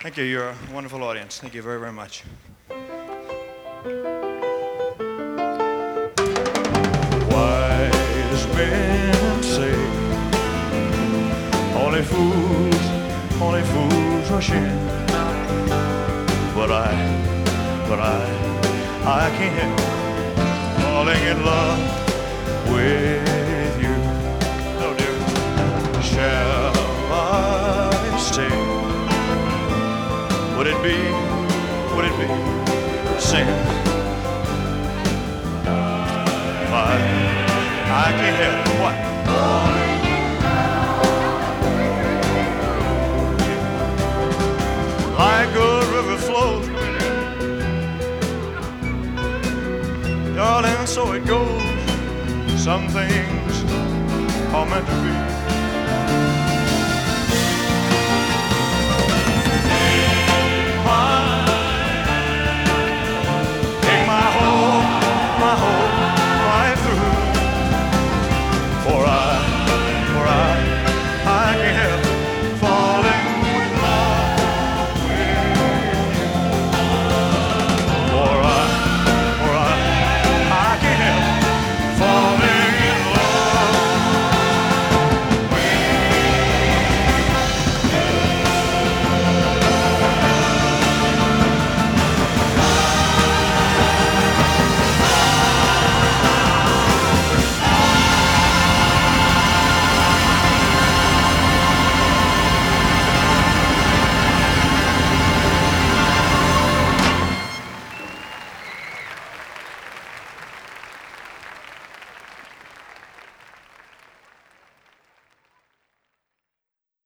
Thank you. You're a wonderful audience. Thank you very, very much. Wise men say only fools rush in. But I can't help falling in love with you. No, dear. Shall I stay? Would it be sin if I can't help it? What? Like a river flows, darling, so it goes. Some things are meant to be.